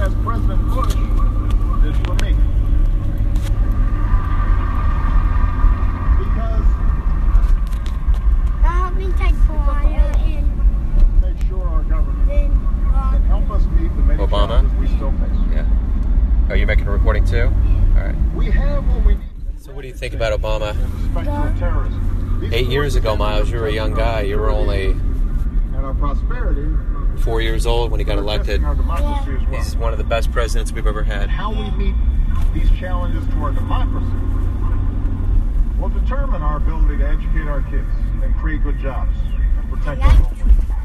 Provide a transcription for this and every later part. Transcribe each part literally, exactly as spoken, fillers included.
as President Bush did for me. Because help me take water and make sure our government then can help us meet the many Obama? challenges we still face. Yeah. Are you making a reporting too? All right. We have what we need. So what do you think about Obama? In the spectrum of terrorism. These Eight years ago, Miles, you were a young guy. You were only and our prosperity four years old when he got are elected. testing our democracy as well. He's one of the best presidents we've ever had. How we meet these challenges to our democracy will determine our ability to educate our kids and create good jobs and protect our home.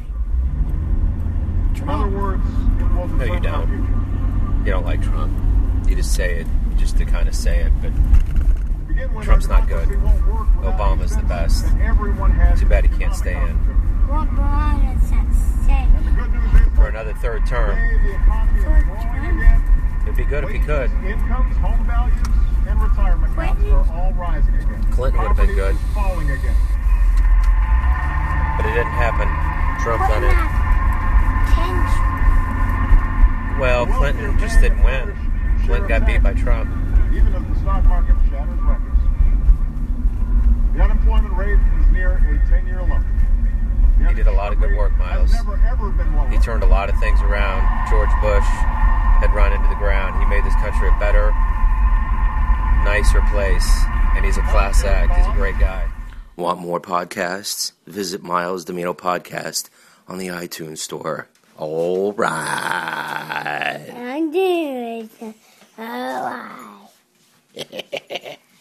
In other words, it will No, you determine our don't. future. You don't like Trump. You just say it just to kind of say it, but Begin with Trump's our not good. democracy won't work without Obama's the evidence best. that everyone has Too bad he can't economic stay in. opportunity. what Brian said. And the good news is for another third term. today the economy is growing again. It'd be good if he could. Wages, incomes, home values, and retirement accounts are all rising again. Clinton would have been Poverty good. is falling again. But it didn't happen. Trump Put done it. my attention. Well, Clinton just didn't win. Clinton got beat by Trump. Even as the stock market shatters records. The unemployment rate is near a ten-year low. The He did a lot of good work, Miles. has never, ever been lower. He turned a lot of things around. George Bush had run into the ground. He made this country a better, nicer place. And he's a class act. He's a great guy. Want more podcasts? Visit Miles Domino Podcast on the iTunes Store. All right. I'm doing it. All right.